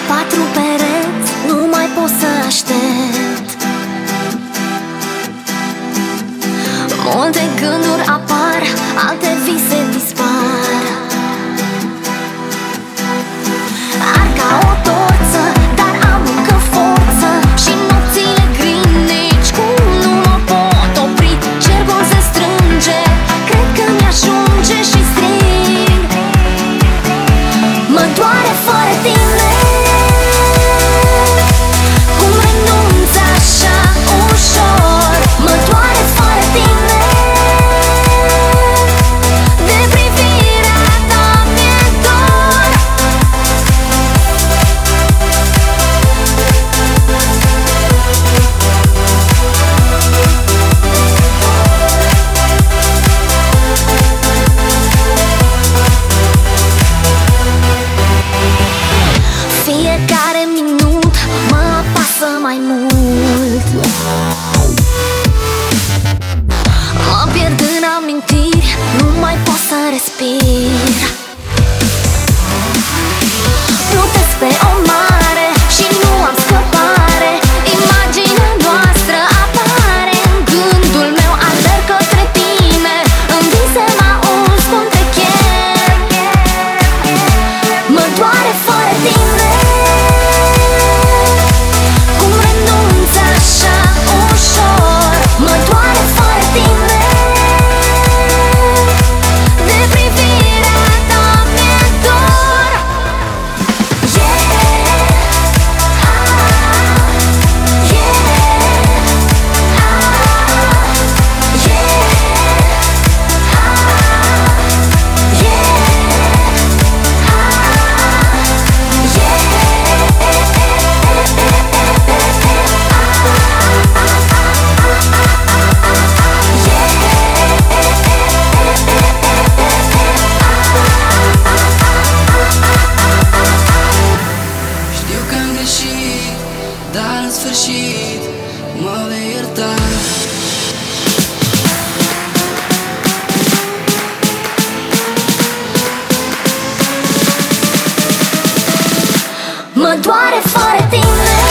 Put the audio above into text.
patru pereți, nu mai pot să aștept. Multe gânduri apar, alte vise dispar. Ar ca o torță, dar am încă forță. Și nopțile gri, nici cum nu mă pot opri. Cercul se strânge, cred că mi-ajunge și strig. Mă doare fără tine. Cum renunț așa ușor? Mă doare fără tine. De privirea ta mi-e dor. Fiecare minut mă apasă mai mult. Mă pierd în amintiri, nu mai pot să respir. Plutesc pe o mare și nu am scăpare. Imaginea noastră apare în gândul meu. Alerg către tine, în vise mă auzi cum te chem. Mă doare fără tine. Cum renunț așa ușor? Mă doare fără tine. De privirea ta mi-e dor. Știu că am greșit, dar în sfârșit mă vei ierta. Mă doare fără tine.